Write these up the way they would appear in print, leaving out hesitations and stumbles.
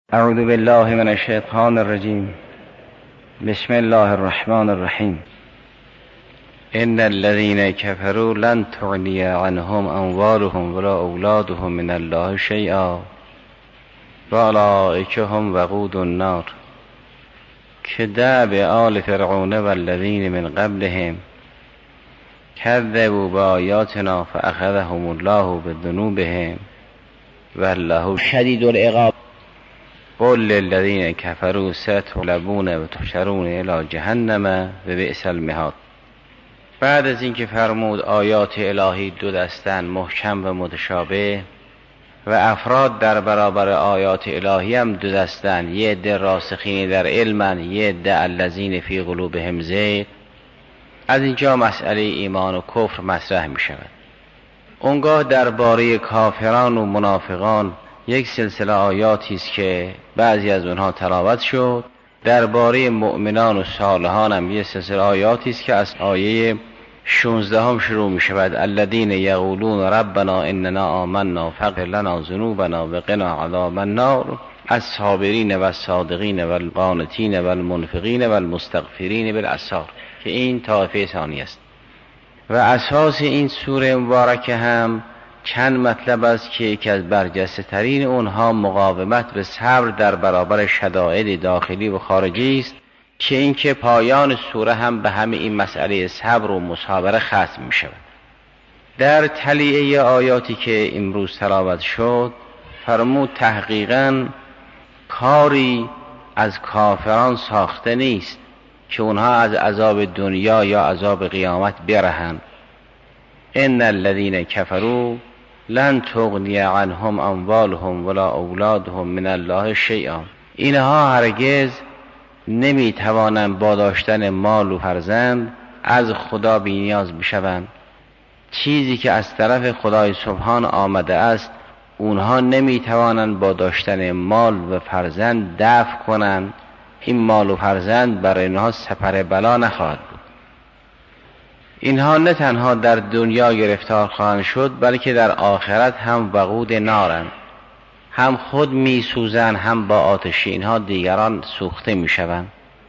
اعوذ بالله من الشیطان الرجیم. بسم الله الرحمن الرحیم. ان الذين كفروا لن تغني عنهم اموالهم ولا اولادهم من الله شيئا واولئك هم وقود النار كدأب آل فرعون والذين من قبلهم كذبوا بآياتنا فأخذهم الله بذنوبهم والله شدید العقاب. قل للذین کفروا ستغلبون و تحشرون الی جهنم و بئس المهاد. بعد از اینکه فرمود آیات الهی دو دستن، محکم و متشابه، و افراد در برابر آیات الهی هم دو دستن، یه عده راسخین در علمن، یه عده الذین فی قلوبهم زیغ. از اینجا مسئله ایمان و کفر مطرح می شود. اونگاه درباره کافران و منافقان یک سلسله آیاتی است که بعضی از اونها تلاوت شد. درباره مؤمنان و صالحان هم یک سلسله آیاتی است که از آیه 16 هم شروع می شود. الذین یقولون ربنا اننا آمنا فاغفر لنا ذنوبنا وقنا عذاب النار الصابرین و الصادقین و القانتین و المنفقین و المستغفرین بالاسحار، که این طایفه ثانی است. و اساس این سوره مبارکه هم چند مطلب است که یکی از برجسته ترین اونها مقاومت و صبر در برابر شدائد داخلی و خارجی است، که اینکه پایان سوره هم به همه این مسئله صبر و مصابره ختم می شود. در تلیعه آیاتی که امروز تلاوت شد فرمود تحقیقاً کاری از کافران ساخته نیست که اونها از عذاب دنیا یا عذاب قیامت برهند. ان الذين كفروا لن تغنی عنهم اموالهم ولا اولادهم من الله شیئا. اینها هرگز نمیتوانند با داشتن مال و فرزند از خدا بی‌نیاز بشوند. چیزی که از طرف خدای سبحان آمده است اونها نمیتوانند با داشتن مال و فرزند دفع کنند. این مال و فرزند برای اینها سپر بلا نخواهد بود. اینها نه تنها در دنیا گرفتار خواهند شد بلکه در آخرت هم وقود نارند، هم خود می سوزند هم با آتش اینها دیگران سوخته می شوند.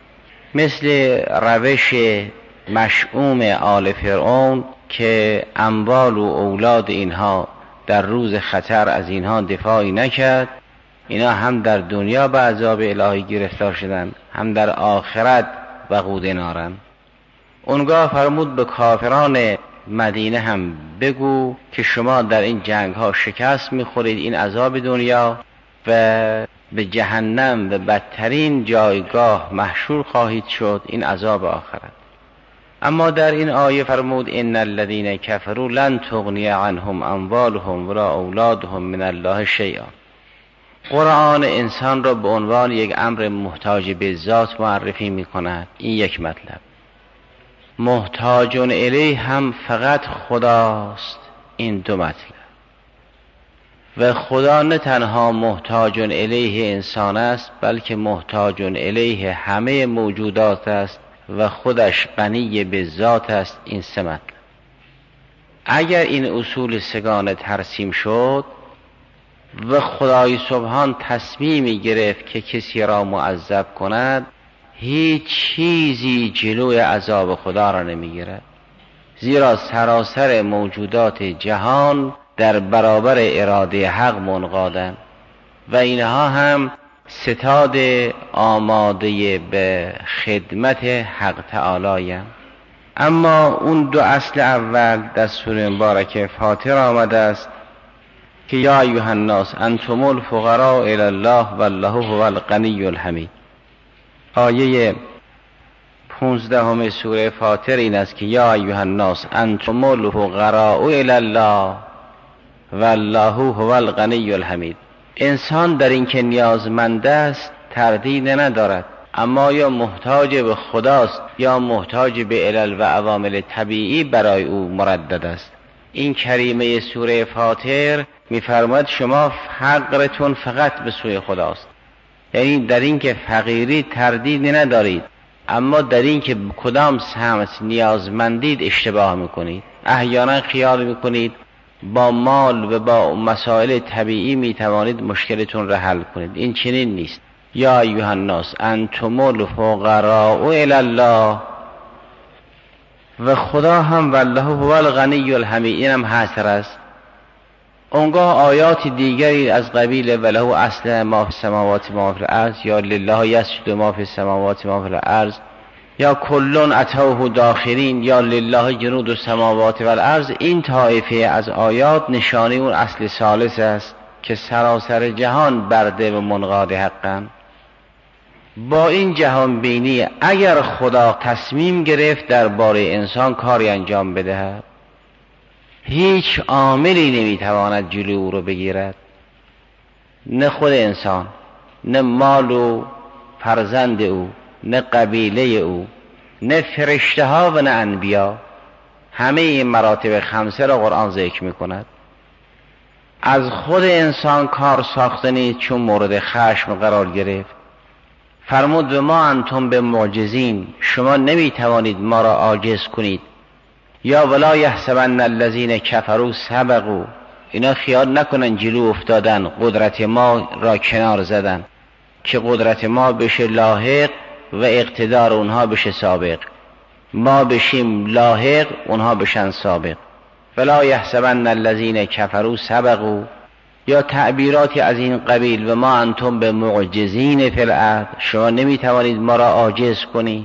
مثل روش مشؤوم آل فرعون که اموال و اولاد اینها در روز خطر از اینها دفاعی نکرد، اینا هم در دنیا به عذاب الهی گرفتار شدند هم در آخرت وقود نارند. اونگاه فرمود به کافران مدینه هم بگو که شما در این جنگ ها شکست میخورید، این عذاب دنیا، و به جهنم و بدترین جایگاه محشور خواهید شد، این عذاب آخرت. اما در این آیه فرمود ان الذين كفروا لن تغنی عنهم اموالهم ولا اولادهم من الله شیئا. قرآن انسان را به عنوان یک امر محتاج به ذات معرفی می کند. این یک مطلب. محتاج الیه هم فقط خداست. این دو مطلب. و خدا نه تنها محتاج الیه انسان است بلکه محتاج الیه همه موجودات است و خودش غنی به ذات است. این سه مطلب. اگر این اصول سگانه ترسیم شد و خدای سبحان تصمیمی گرفت که کسی را معذب کند، هیچ چیزی جلوی عذاب خدا را نمیگیرد، زیرا سراسر موجودات جهان در برابر اراده حق منقادند و اینها هم ستاد آماده به خدمت حق تعالی. اما اون دو اصل اول در سوره مبارکه فاطر آمده است که یا ایها الناس انتم الفقراء الی الله والله هو الغنی الحمید. آیه 15 سوره فاطر این است که یا ایها الناس انتم الفقراء الی الله والله هو الغنی الحمید. انسان در این که نیازمند است تردید ندارد، اما یا محتاج به خداست یا محتاج به علل و عوامل طبیعی برای او مردد است. این کریمه سوره فاطر می‌فرماید شما فقرتون فقط به سوی خداست، یعنی در این که فقیری تردید ندارید، اما در این که کدام سمت نیازمندید اشتباه میکنید. احیانا خیال میکنید با مال و با مسائل طبیعی می توانید مشکلتون را حل کنید. این چنین نیست. یا ایها الناس انتم الفقراء الی الله، و خدا هم والله هو الغنی الحمید، این هم حصر است. اونگاه آیات دیگری از قبیل وله اصل ما فی السماوات ما فی الارض، یا لله یسجد ما فی السماوات ما فی الارض، یا کلون اتوه داخرین، یا لله جنود السماوات و الارض. این طایفه از آیات نشانه اون اصل ثالث است که سراسر جهان برده و منقاد حقا. با این جهان بینی اگر خدا تصمیم گرفت درباره انسان کاری انجام بدهد، هیچ عاملی نمیتواند جلوی او رو بگیرد، نه خود انسان، نه مال و فرزند او، نه قبیله او، نه فرشته ها و نه انبیا. همه این مراتب خمسه را قرآن ذکر میکند. از خود انسان کار ساخته نیست چون مورد خشم قرار گرفت. فرمود و ما انتم به معجزین، شما نمیتوانید ما را عاجز کنید. یا ولا یحسبن الذین کفروا سبقوا، اینا خیال نکنن جلو افتادن، قدرت ما را کنار زدن که قدرت ما بشه لاحق و اقتدار اونها بشه سابق. ما بشیم لاحق، اونها بشن سابق. ولا یحسبن الذین کفروا سبقوا، یا تعبیراتی از این قبیل و ما انتم به معجزین فی الارض، شما نمیتوانید ما را عاجز کنید.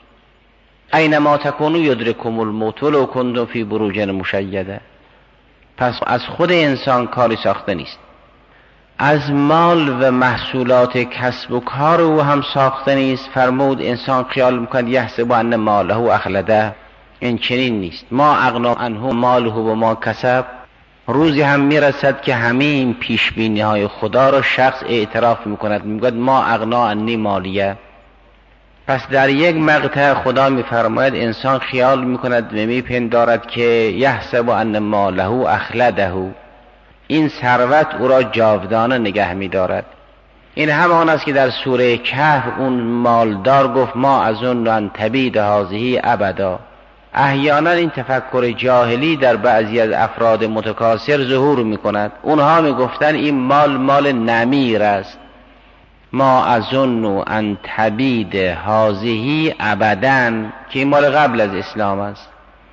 اینما تکونوا یدرککم الموت ولو کنتم فی بروج مشیده. پس از خود انسان کاری ساخته نیست، از مال و محصولات کسب و کار او هم ساخته نیست. فرمود انسان خیال میکند یحسب ان ماله اخلده، این چنین نیست. ما اغنا عنه ماله و ما کسب، روزی هم میرسد که همه این پیشبینی های خدا را شخص اعتراف میکند، میگوید ما اغنا عنی مالیه. پس در یک مقطع خدا میفرماید انسان خیال میکند و میپندارد که یحسب ان ماله اخلده، این ثروت او را جاودانه نگه میدارد. این همان است که در سوره کهف اون مالدار گفت ما اظن ان تبید هذه ابدا. احیانا این تفکر جاهلی در بعضی از افراد متکاثر ظهور میکند. اونها میگفتن این مال نمیر است. ما اظن ان تبید هذه ابدا، که این مال قبل از اسلام است.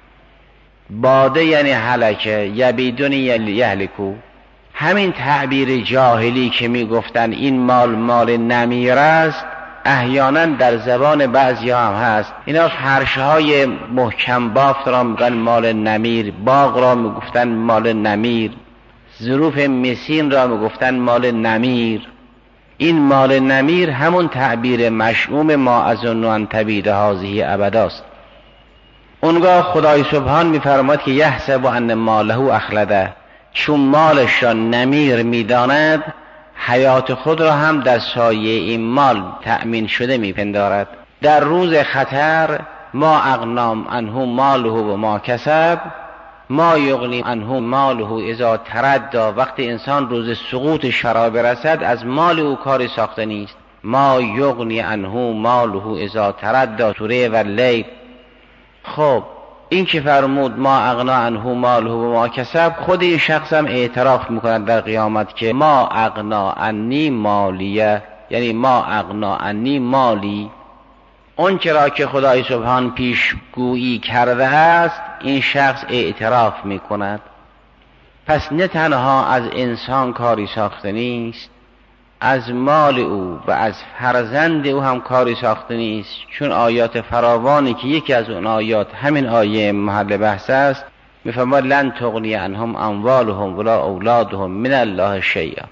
باده یعنی هلکه، یبیدون یهلکو. همین تعبیر جاهلی که میگفتن این مال نمیر است، احیانا در زبان بعضی هم هست. اینا فرشهای محکم بافت را میگن مال نمیر، باغ را میگفتن مال نمیر، ظروف مسین را میگفتن مال نمیر. این مال نمیر همون تعبیر مشؤوم ما اظن ان تبید هذه ابداست. اونگاه خدای سبحان میفرماد که یحسب ان ماله اخلده، چون مالش را نمیر میداند، حیات خود را هم در سایه این مال تأمین شده میپندارد. در روز خطر ما اغنام عنه ماله و ما کسب، ما یغنی عنه ماله اذا تردی. وقتی انسان روز سقوط شرع برسد از مال او کاری ساخته نیست. ما یغنی عنه ماله اذا تردی، سوره واللیل. خب این که فرمود ما اغنا عنه ماله و ما کسب، خود این شخص هم اعتراف میکند در قیامت که ما اغنا عنی مالیه، یعنی ما اغنا عنی مالی. اون چرا که خدای سبحان پیشگویی کرده است این شخص اعتراف میکند. پس نه تنها از انسان کاری ساخته نیست، از مال او و از فرزند او هم کاری ساخته نیست. چون آیات فراوانی که یکی از اون آیات همین آیه محل بحث است، میفرماید لن تغنی عنهم اموالهم ولا اولادهم من الله شیئا.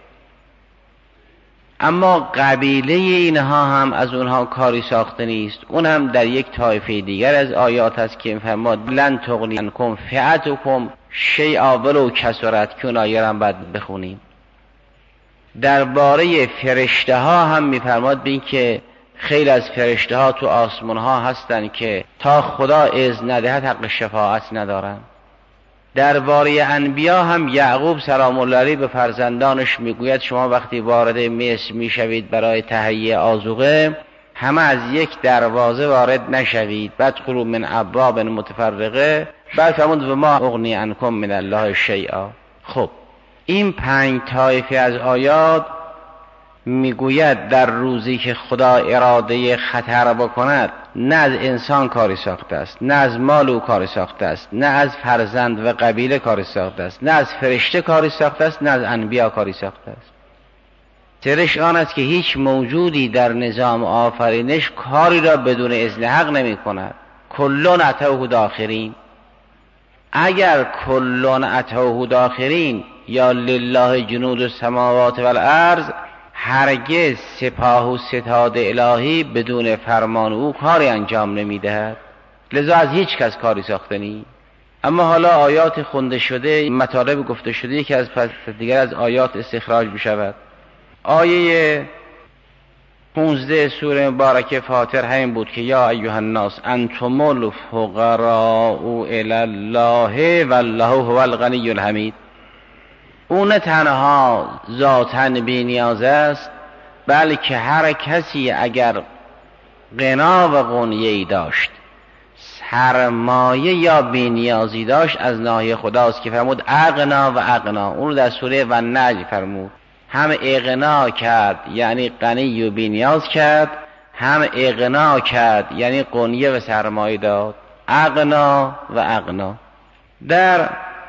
اما قبیله اینها هم از اونها کاری ساخته نیست. اون هم در یک طایفه دیگر از آیات است که میفرماید لن تغنی عنکم فئتکم شیئا ولو کثرت، که اون آیه هم باید بخونیم. درباره فرشته ها هم میفرماد بین که خیلی از فرشته ها تو آسمان ها هستن که تا خدا اذن ندهد حق شفاعت ندارن. درباره انبیا هم یعقوب سلام الله علیه به فرزندانش میگوید شما وقتی وارد مصر میشوید برای تهیه آذوقه، همه از یک دروازه وارد نشوید، بدخلوا من ابواب متفرقه. بعد فرمود و ما اغنی عنکم من الله شیئا. خب این 5 طایفه از آیات میگوید در روزی که خدا اراده خطر بکند، نه از انسان کاری ساخته است، نه از مال او کاری ساخته است، نه از فرزند و قبیله کاری ساخته است، نه از فرشته کاری ساخته است، نه از انبیا کاری ساخته است. سرش آن است که هیچ موجودی در نظام آفرینش کاری را بدون اذن حق نمی کند. کلون اتوه داخرین. اگر کلون اتوه داخرین یا لله جنود السماوات والارض، هرگز سپاه و ستاد الهی بدون فرمان او کاری انجام نمیدهد، لذا از هیچ کس کاری ساخته نیست. اما حالا آیات خونده شده، مطالب گفته شده که از پس دیگر از آیات استخراج بشود. آیه 15 سوره مبارکه فاطر همین بود که یا ایها الناس انتم الفقراء الی الله والله هو الغنی الحمید. او نه تنها ذاتاً بی نیاز است، بلکه هر کسی اگر غنا و غنیه‌ای داشت، سرمایه یا بی نیازی داشت، از ناحیه خداست که فرمود اغنا و اغنا. اون رو در سوره والنجم فرمود. هم اغنا کرد یعنی غنی و بی نیاز کرد، هم اغنا کرد یعنی غنیه و سرمایه داد. اغنا و اغنا. در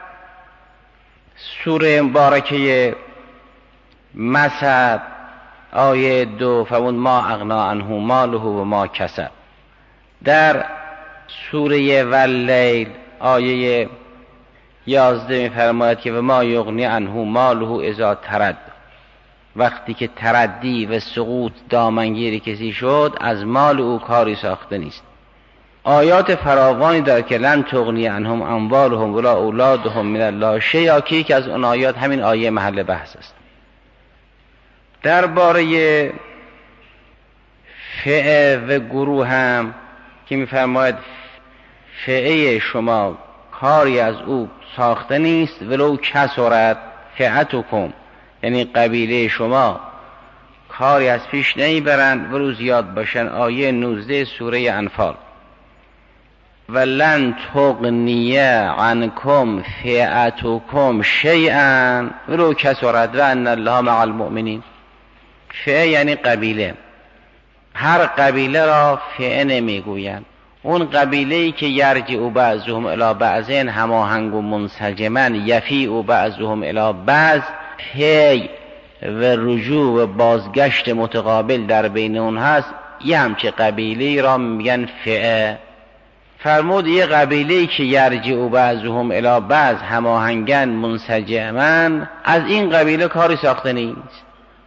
سوره مبارکه مثل آیه 2 فرمود ما اغنا عنه ماله و ما کسب. در سوره واللیل آیه 11 می‌فرماید که و ما یغنی عنه ماله اذا ترد. وقتی که تردی و سقوط دامنگیری کسی شد، از مال او کاری ساخته نیست. آیات فراوانی دارد که لن تغنی عنهم اموالهم ولا اولادهم من الله شیئا، که از اون آیات همین آیه محل بحث است. درباره فئه و گروه هم که می‌فرماید فئه شما کاری از او ساخته نیست، ولو کثرت فئتکم، یعنی قبیله شما کاری از پیش نمیبرند ولو زیاد باشن. آیه 19 سوره انفال ولن تغنی عنکم فئتکم شیئا ولو کثرت و ان الله مع المؤمنین. فئه یعنی قبیله. هر قبیله را فئه نمیگویند. اون قبیله‌ای که یرجع بعضهم الی بعض هماهنگ و منسجما یفیع بعضهم الی بعض، پی و رجوع و بازگشت متقابل در بین اون هست، یه همچه قبیله را میگن فئه. فرمود یه قبیله‌ای که یرجع بعضهم الی بعض هماهنگن منسجما، از این قبیله کاری ساخته نیست.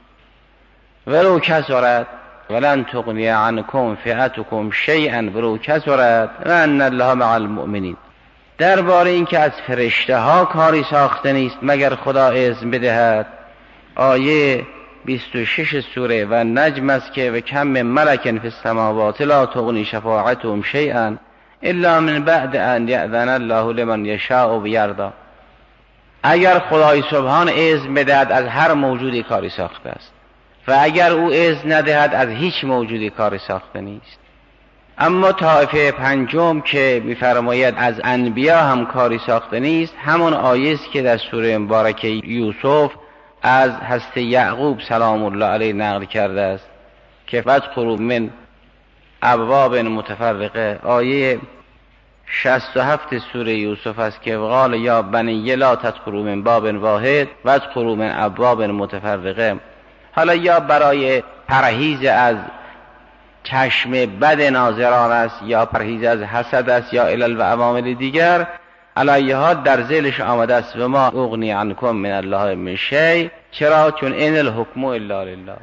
ولو کثرت ولن تغنی عنکم فئتکم شیئا ولو کثرت و ان الله مع المؤمنین. درباره این که از فرشته ها کاری ساخته نیست مگر خدا اذن بدهد، آیه 26 سوره و نجم است که و کم من ملک فی السماوات لا تغنی شفاعتهم شیئا الا من بعد ان یأذن الله لمن یشاء و یرضی. اگر خدای سبحان اذن بدهد از هر موجودی کاری ساخته است و اگر او اذن ندهد از هیچ موجودی کاری ساخته نیست. اما طایفه پنجم که می‌فرماید از انبیا هم کاری ساخته نیست، همون آیه است که در سوره مبارکه یوسف از حضرت یعقوب سلام الله علیه نقل کرده است که فادخلوا من ابواب متفرقه. آیه 67 سوره یوسف است که قال یا بنی لا تدخلوا من باب واحد وادخلوا من ابواب متفرقه. حالا یا برای پرهیز از چشم بد ناظران است، یا پرهیز از حسد است، یا علل و عوامل دیگر. علیها در ذیلش آمده است و ما اغنی عنکم من الله من شیء. چرا؟ چون ان الحکم الا لله.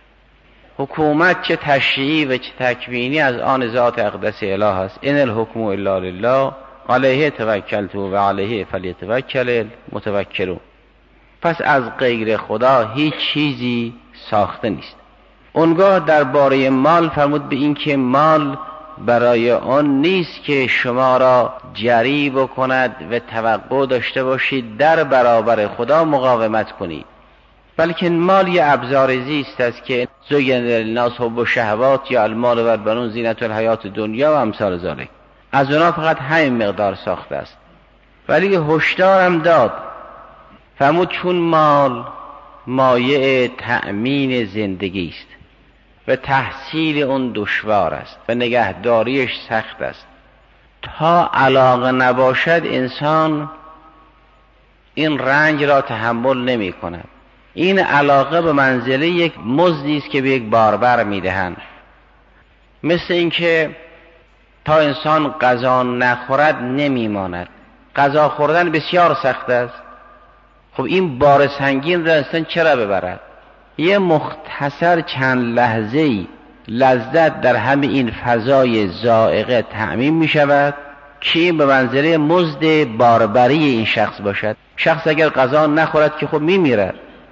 حکومت چه تشریعی و چه تکوینی از آن ذات اقدس اله است. ان الحکم الا لله علیه توکلت و علیه فلیتوکل المتوکلون. پس از غیر خدا هیچ چیزی ساخته نیست. اونگاه درباره مال فرمود به این که مال برای آن نیست که شما را جری بکند و توقع داشته باشید در برابر خدا مقاومت کنید، بلکه مال یه ابزار زیست است که زین للناس حب الشهوات یا المال و البنون زینت الحیات دنیا و امثال ذالک. از اونا فقط همین مقدار ساخته است. ولی هشدار هم داد فرمود چون مال مایه تأمین زندگی است و تحصیل اون دشوار است و نگهداریش سخت است، تا علاقه نباشد انسان این رنج را تحمل نمی کند. این علاقه به منزله یک مزدی است که به یک باربر میدهند. مثل اینکه تا انسان غذا نخورد نمیماند. غذا خوردن بسیار سخت است. خب این بار سنگین را انسان چرا ببرد؟ یه مختصر چند لحظه‌ای لذت در همین این فضای ذائقه تأمین می شود که این به منزله مزد باربری این شخص باشد. شخص اگر غذا نخورد که خب میمیرد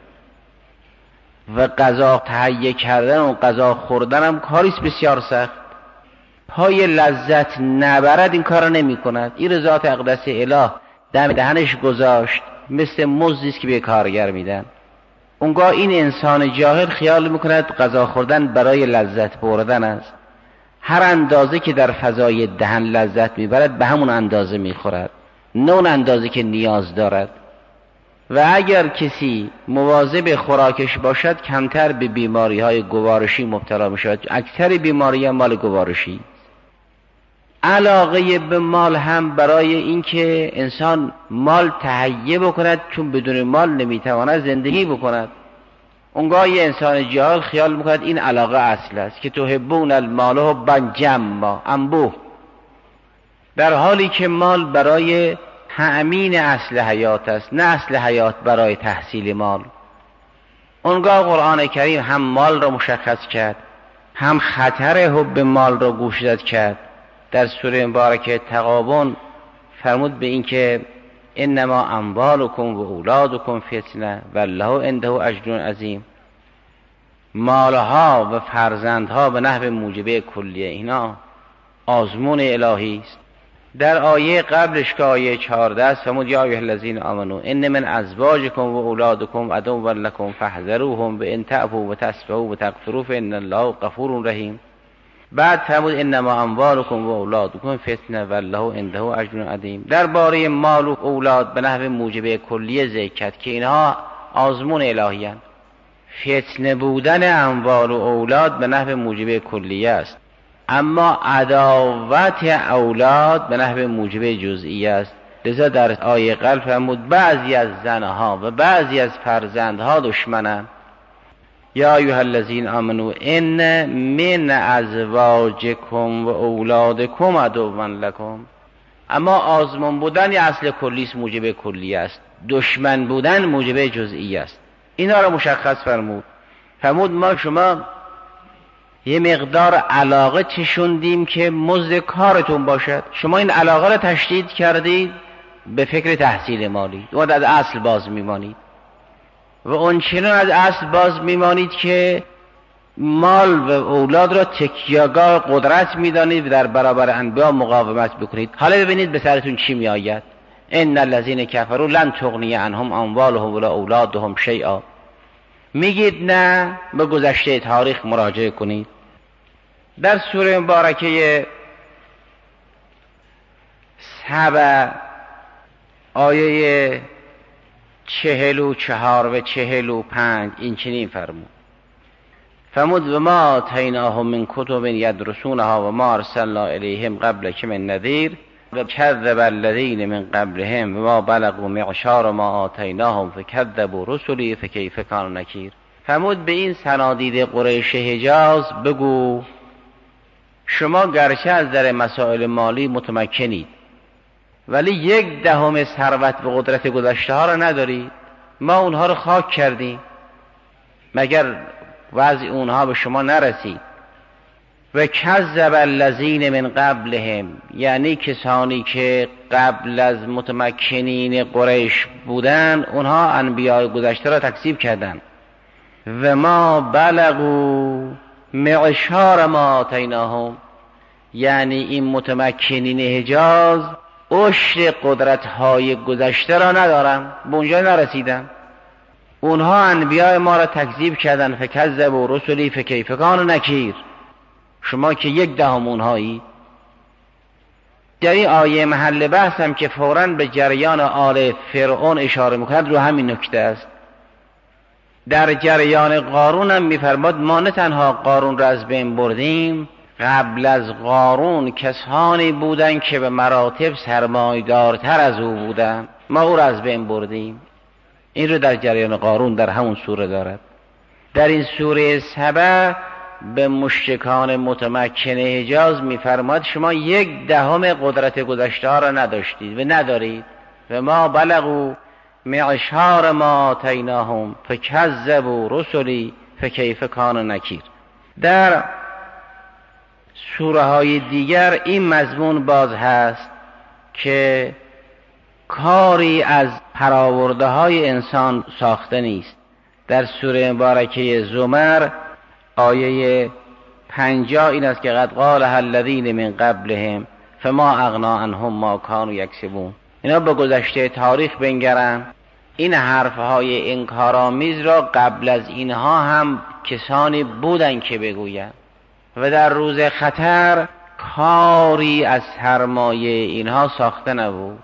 و غذا تهیه کردن و غذا خوردن هم کاریست بسیار سخت. پای لذت نبرد این کار نمی کند. این ذات اقدس اله دم دهنش گذاشت، مثل مزدی است که به کارگر میدن. اونگاه این انسان جاهل خیال میکند غذا خوردن برای لذت بردن است. هر اندازه که در فضای دهن لذت میبرد به همون اندازه میخورد، نه اون اندازه که نیاز دارد. و اگر کسی مواظب خوراکش باشد کمتر به بیماری های گوارشی مبتلا میشود. اکثر بیماری مال گوارشی. علاقه به مال هم برای اینکه انسان مال تهیه بکند، چون بدون مال نمیتواند زندگی بکند. اونگاه یه انسان جاهل خیال میکند این علاقه اصل است که تحبون المال حبا جما، انبوه، در حالی که مال برای تأمین اصل حیات است، نه اصل حیات برای تحصیل مال. اونگاه قرآن کریم هم مال را مشخص کرد، هم خطر حب مال را گوشزد کرد. در سوره مبارکه تغابن فرمود به این که انما اموالکم و اولادکم فتنه والله عنده اجر عظیم. مالها و فرزندها به نحو موجبه کلیه اینا آزمون الهی است. در آیه قبلش که آیه 14 است فرمود یا ایها الذین آمنوا ان من ازواجکم و اولادکم عدو لکم فاحذروهم وان تعفوا و تصفحوا و تغفروا فان الله غفور رحیم. بعد فرمود انما اموالکم و اولادکم فتنه والله عنده اجر عظیم. درباره مال و اولاد به نحو موجبه کلیه ذکر کرد که اینها آزمون الهی اند. فتنه بودن اموال و اولاد به نحو موجبه کلیه است، اما عداوت اولاد به نحو موجبه جزئی است. لذا در آیه قبل فرمود بعضی از زنها و بعضی از فرزندها دشمنند. یا ایها الذین آمنوا ان من ازواجکم و اولادکم عدو لکم. اما آزمون بودن یه اصل کلی است، موجب کلی است. دشمن بودن موجب جزئی است. اینا را مشخص فرمود ما شما یه مقدار علاقه چشوندیم که مزد کارتون باشد. شما این علاقه را تشدید کردید به فکر تحصیل مالی و از اصل باز میمانید و اونچنان از اصل باز میمانید که مال و اولاد را تکیه‌گاه قدرت میدانید و در برابر انبیا مقاومت بکنید. حالا ببینید به سرتون چی میآید. ان الذين كفروا لن تغني عنهم اموالهم ولا اولادهم شیئا. میگید نه، به گذشته تاریخ مراجعه کنید. در سوره مبارکه سبع آیه 44 و 45 این چنین فرمود و ما آتیناهم من کتب یدرسونها و ما ارسلنا الیهم قبلک من نذیر و کذب الذین من قبلهم و ما بلغوا معشار ما آتیناهم فکذبوا رسلی فکیف کان نکیر. فرمود به این صنادید قریش حجاز بگو شما گرچه از در مسائل مالی متمکنید ولی 1/10 ثروت و قدرت گذشته ها را ندارید. ما اونها رو خاک کردیم مگر وضع اونها به شما نرسید. و کذب الذین من قبلهم، یعنی کسانی که قبل از متمکنین قریش بودن اونها انبیاء گذشته را تکذیب کردند. و ما بلغوا معشار ما آتیناهم، یعنی این متمکنین حجاز عشر قدرت‌های گذشته را ندارن، به اونجا نرسیدن. اونها انبیاء ما را تکذیب کردن. فکذبوا رسلی فکیف کان نکیر. شما که 1/10 اونهایی. در این آیه محل بحثم که فوراً به جریان آل فرعون اشاره میکند رو همین نکته است. در جریان قارون هم میفرماد ما نه تنها قارون را از بین بردیم، قبل از قارون کسانی بودند که به مراتب سرمایه‌دارتر از او بودند، ما او را از بین بردیم. این رو در جریان قارون در همون سوره دارد. در این سوره سبع به مشرکان متمکن حجاز میفرماد شما 1/10 قدرت گذشته ها را نداشتید و ندارید و ما بلغوا معشار ما آتیناهم فکذبوا رسلی فکیف کان نکیر. در سوره های دیگر این مضمون باز هست که کاری از برآورده های انسان ساخته نیست. در سوره مبارکه زمر آیه 50 این است که قد قالها الذین من قبلهم فما اغنی عنهم ما کانوا یکسبون. اینا به گذشته تاریخ بنگرن، این حرفهای انکارآمیز را قبل از اینها هم کسانی بودن که بگویند و در روز خطر کاری از سرمایه اینها ساخته نبود.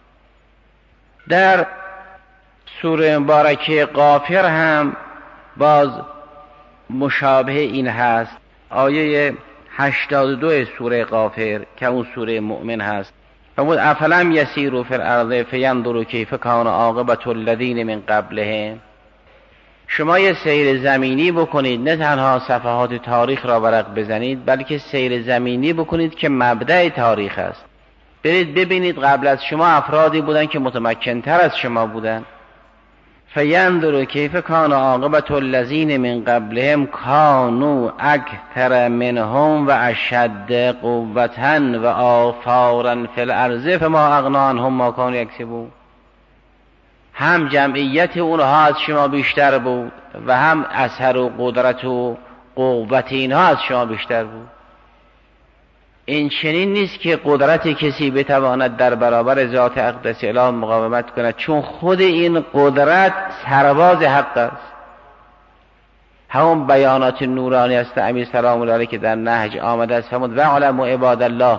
در سوره مبارکه غافر هم باز مشابه این هست. آیه 82 سوره غافر که اون سوره مؤمن هست فرمود افلم یسیروا فی الارض فینظروا کیف کان عاقبة الذین من قبلهم. شما یه سیر زمینی بکنید، نه تنها صفحات تاریخ را ورق بزنید بلکه سیر زمینی بکنید که مبدأ تاریخ است. برید ببینید قبل از شما افرادی بودن که متمکنتر از شما بودن. فینظروا کیف کان عاقبة الذین من قبلهم کانوا اکثر منهم و اشد قوة و آثارا فی الارض فما اغنی عنهم ما کانوا یکسبون. هم جمعیت اونها از شما بیشتر بود و هم اثر و قدرت و قوت اینها از شما بیشتر بود. این چنین نیست که قدرت کسی بتواند در برابر ذات اقدس اله مقاومت کند، چون خود این قدرت سرباز حق است. همون بیانات نورانی است امیر سلام الله علیه که در نهج آمده است فرمود واعلموا عباد الله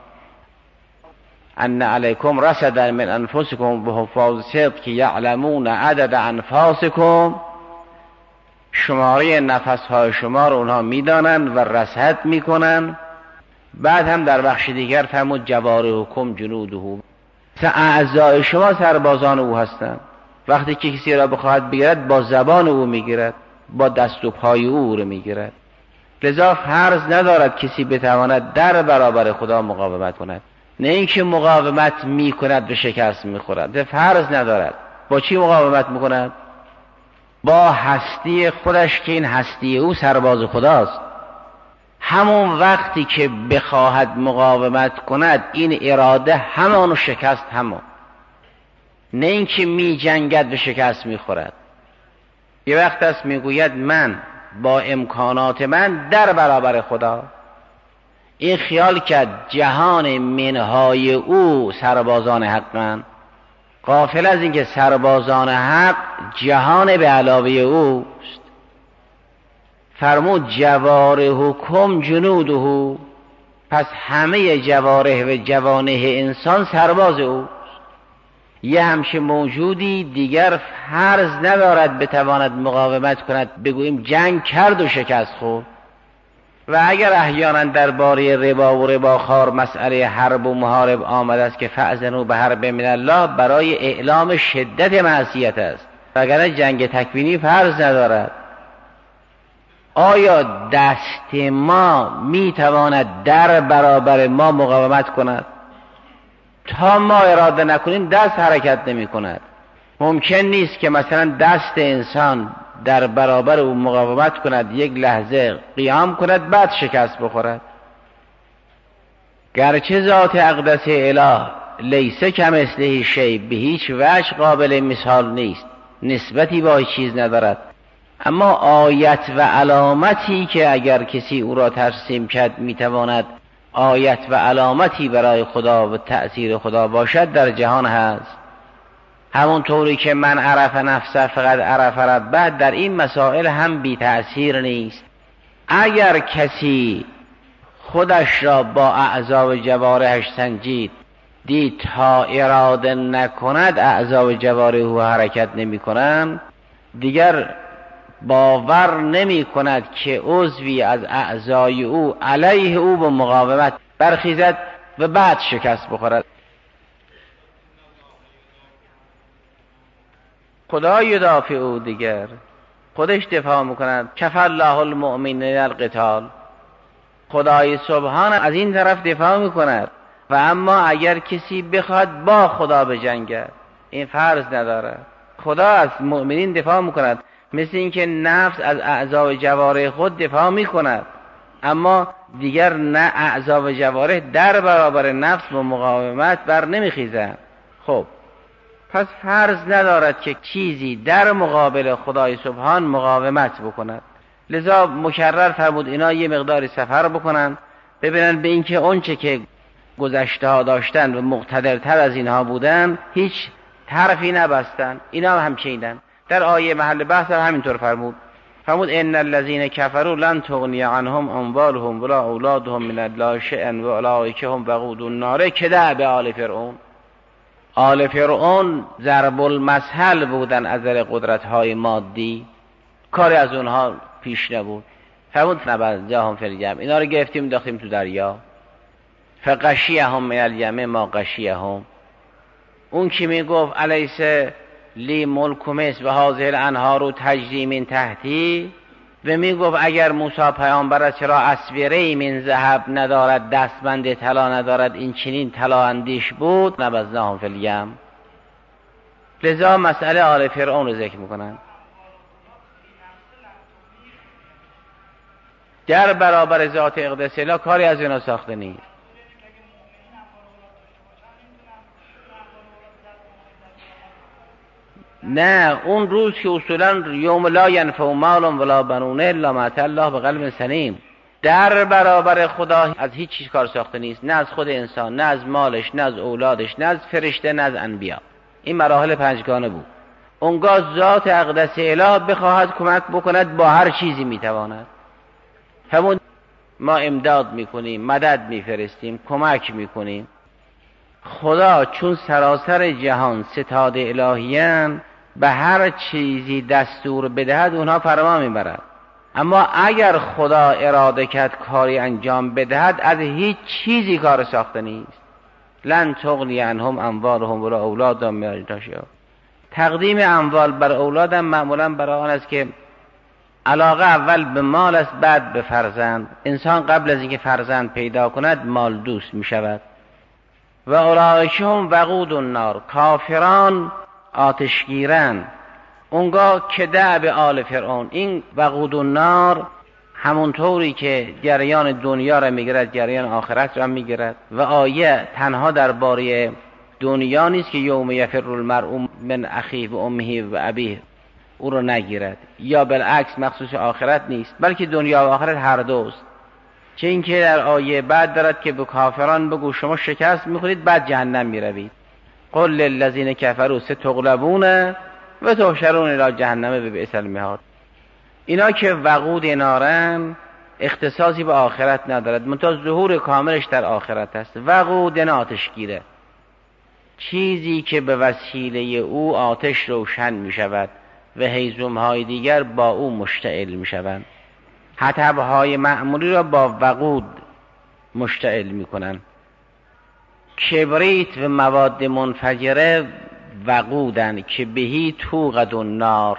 ان علیکم رصدا من انفسکم بحفاظ صدق یعلمون عدد انفاسکم. شماره نفسهای شما رو اونها میدانند و رصد میکنند. بعد هم در بخش دیگر فرمود جوارحکم جنوده، اعضای شما سربازان او هستند. وقتی که کسی را بخواهد بگیرد با زبان او میگیرد، با دست و پای او رو میگیرد. لذا فرض ندارد کسی بتواند در برابر خدا مقاومت کند، نه اینکه مقاومت میکند و شکست میخورد. فرض ندارد. با چی مقاومت میکند؟ با هستی خودش که این هستی او سرباز خداست. همون وقتی که بخواهد مقاومت کند این اراده همانو شکست همان، نه اینکه می جنگد و شکست می خورد. یه وقت است می گوید من با امکانات من در برابر خدا. این خیال که جهان منهای او سربازان حقن، غافل از اینکه سربازان حق جهان به علاوه اوست. فرمود جوارحکم جنوده، پس همه جوارح و جوانح انسان سرباز اوست. یه همچه موجودی دیگر فرض ندارد بتواند مقاومت کند، بگوییم جنگ کرد و شکست خورد. و اگر احیانا درباره ربا و رباخوار مسئله حرب و محارب آمده است که فأذنوا بحرب من الله، برای اعلام شدت معصیت است، وگرنه جنگ تکوینی فرض ندارد. آیا دست ما میتواند در برابر ما مقاومت کند؟ تا ما اراده نکنیم دست حرکت نمی کند. ممکن نیست که مثلا دست انسان در برابر او مقاومت کند، یک لحظه قیام کند بعد شکست بخورد. گرچه ذات اقدس اله لیس کمثله شیء، به هیچ وجه قابل مثال نیست، نسبتی با هیچ چیز ندارد، اما آیت و علامتی که اگر کسی او را ترسیم کرد میتواند آیت و علامتی برای خدا و تأثیر خدا باشد در جهان هست. همونطوری که من عرف نفسه فقط عرف ربه، در این مسائل هم بی تأثیر نیست. اگر کسی خودش را با اعضا و جوارحش سنجید، دید تا اراده نکند اعضا و جوارح او حرکت نمی کنند، دیگر باور نمی کند که عضوی از اعضای او علیه او به مقاومت برخیزد و بعد شکست بخورد. خدا یدافع او، دیگر خودش دفاع میکند. کفى الله المؤمنین القتال، خدای سبحان از این طرف دفاع میکند. و اما اگر کسی بخواد با خدا بجنگد این فرض نداره، خدا از مؤمنین دفاع میکند، مثل اینکه نفس از اعضا و جوارح خود دفاع میکند، اما دیگر نه اعضا و جوارح در برابر نفس و مقاومت بر نمیخیزند. خب پس فرض ندارد که چیزی در مقابل خدای سبحان مقاومت بکند. لذا مکرر فرمود اینا یه مقداری سفر بکنن، ببینن به اینکه اونچه که گذشته ها داشتن و مقتدرتر از اینها بودن هیچ طرفی نبستن، اینا هم همچینن. در آیه محل بحث همینطور فرمود ان الذين كفروا لن تغني عنهم اموالهم ولا اولادهم من الله شيئا واولئك هم وقود النار كدأب آل فرعون. آل فرعون ضرب المثل بودن از نظر قدرت‌های مادی، کاری از اونها پیش نبود. فرمود نبذناهم فی الیم، اینا رو گرفتیم داختیم تو دریا. فغشیهم من الیم ما غشیهم. اون که میگفت الیس لی ملک مصر و هذه الانهار تجری من تحتی، و میگفت اگر موسی پیامبر است چرا اسوره من ذهب ندارد، دستبند طلا ندارد، این چنین طلا اندیش بود. نبذناهم فی الیم. لذا مسئله آل فرعون رو ذکر میکنن. در برابر ذات اقدس الله کاری از اینا ساخته نیست. نه، اون روز که اصولا یوم لا ینفع مال ولا بنون الا من اتى الله بقلب سلیم، در برابر خدا از هیچ چیز کار ساخته نیست، نه از خود انسان، نه از مالش، نه از اولادش، نه از فرشته، نه از انبیا. این مراحل پنجگانه بود. اونگاه ذات اقدس اله بخواهد کمک بکند با هر چیزی میتواند. همون ما امداد میکنیم، مدد میفرستیم، کمک میکنیم. خدا چون سراسر جهان ستاد الهیان، به هر چیزی دستور بدهد اونها فرما میبرد. اما اگر خدا اراده کرد کاری انجام بدهد از هیچ چیزی کار ساخته نیست. لن تغنی عنهم اموالهم ولا اولادهم من الله شیئا. تقدیم اموال بر اولادم معمولا برای آن است که علاقه اول به مال است، بعد به فرزند. انسان قبل از اینکه فرزند پیدا کند مال دوست می شود. و اولئک هم وقود النار، کافران آتشگیرن. اونگاه که دأب آل فرعون، این وقود النار همونطوری که جریان دنیا را میگیرد جریان آخرت را میگیرد. و آیه تنها درباره دنیا نیست که یوم یفر المرء من اخیه و امه و ابیه او رو نگیرد، یا بالعکس مخصوص آخرت نیست، بلکه دنیا و آخرت هر دوست. چه اینکه در آیه بعد دارد که به کافران بگو شما شکست میخورید بعد جهنم میروید. قل للذین کفروا ستغلبون و تحشرون الی جهنم ببئس المهاد. اینا که وقود نارن اختصاصی به آخرت ندارد، منتها ظهور کاملش در آخرت است. وقود آتشگیره، چیزی که به وسیله او آتش روشن می شود و هیزم‌های دیگر با او مشتعل می شوند. حطب‌های معمولی را با وقود مشتعل می کنند. کبریت و مواد منفجره وقودن که بهی توقد النار.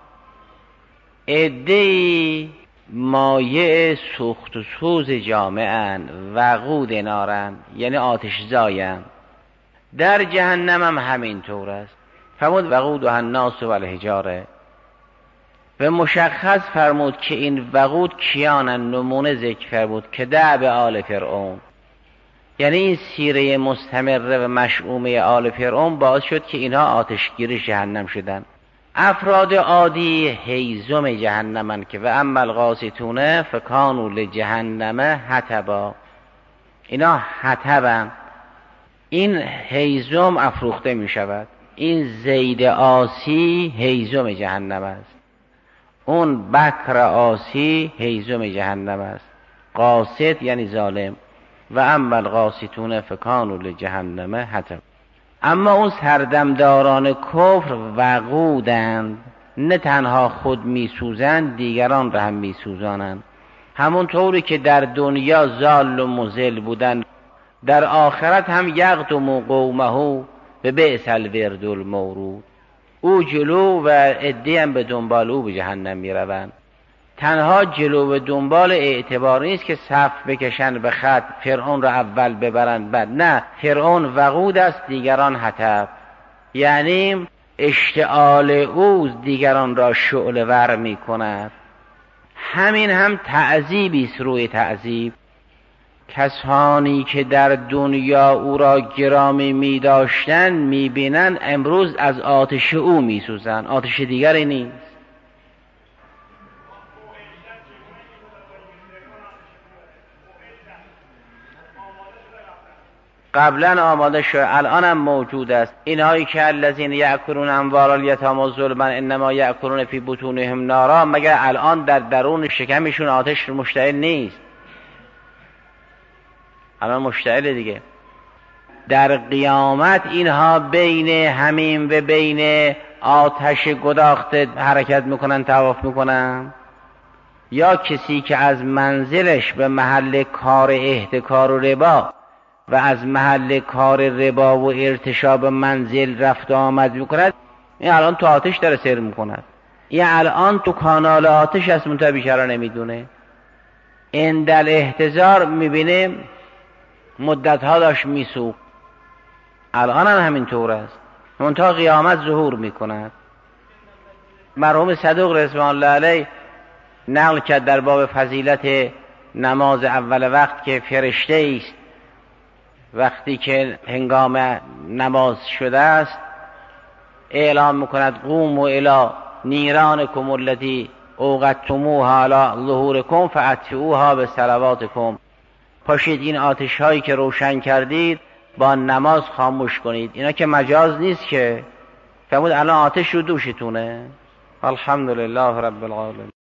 عده‌ای مایع سوخت و سوز جامعن، وقود نارن، یعنی آتش زاین. در جهنم هم همین طور است. فرمود وقود و الناس و الحجاره. و مشخص فرمود که این وقود کیانن، نمونه ذکر فرمود که دأب آل فرعون. یعنی این سیره مستمره و مشؤومه آل فرعون باعث شد که اینها آتشگیر جهنم شدن. افراد عادی هیزم جهنمن که و اما القاسطون فکانوا لجهنم حطبا. اینا حطبن، این هیزم افروخته می شود. این زید آسی هیزم جهنم است، اون بکر آسی هیزم جهنم است. قاسط یعنی ظالم. و اما القاسطون فکانوا لجهنم حطب. اما اون سردمداران کفر وقودند، نه تنها خود میسوزند دیگران را هم میسوزانند. همون طوری که در دنیا ضال و مضل بودند، در آخرت هم یقدم قومه به بئس الورد المورود. او جلو و عده‌ای هم به دنبال او به جهنم میروند. تنها جلو و دنبال اعتبار نیست که صف بکشن به خط فرعون را اول ببرند بعد، نه، فرعون وقود است دیگران حطب، یعنی اشتعال او دیگران را شعله ور می کند. همین هم تعذیبی است روی تعذیب. کسانی که در دنیا او را گرامی می داشتن می بینن امروز از آتش او می سوزن، آتش دیگری نیست. قبلا آماده شد، الان هم موجود است. اینهایی که الذین یأکلون اموال الیتامی ظلما انما یأکلون فی بطونهم نارا، مگر الان در درون شکمشون آتش مشتعل نیست؟ الان مشتعل دیگه. در قیامت اینها بین همین و بین آتش گداخته حرکت میکنن، طواف میکنن. یا کسی که از منزلش به محل کار احتکار و ربا و از محل کار ربا و ارتشاب منزل رفت آمد میکند، این الان تو آتش داره سیر میکند. این الان تو کانال آتش است، منتها بیچاره نمیدونه. اندل احتضار میبینه مدتها داشت میسوخت، الان هم همینطور است، منتها قیامت ظهور میکند. مرحوم صدوق رضوان الله علیه نقل کرد در باب فضیلت نماز اول وقت که فرشته است وقتی که هنگام نماز شده است اعلام میکند قوموا الی نیرانکم التی اوقدتموها علی ظهورکم فاطفئوها بصلواتکم. پاشید این آتش هایی که روشن کردید با نماز خاموش کنید. اینا که مجاز نیست که، فرمود الان آتش رو دوشتونه. الحمدلله رب العالمین.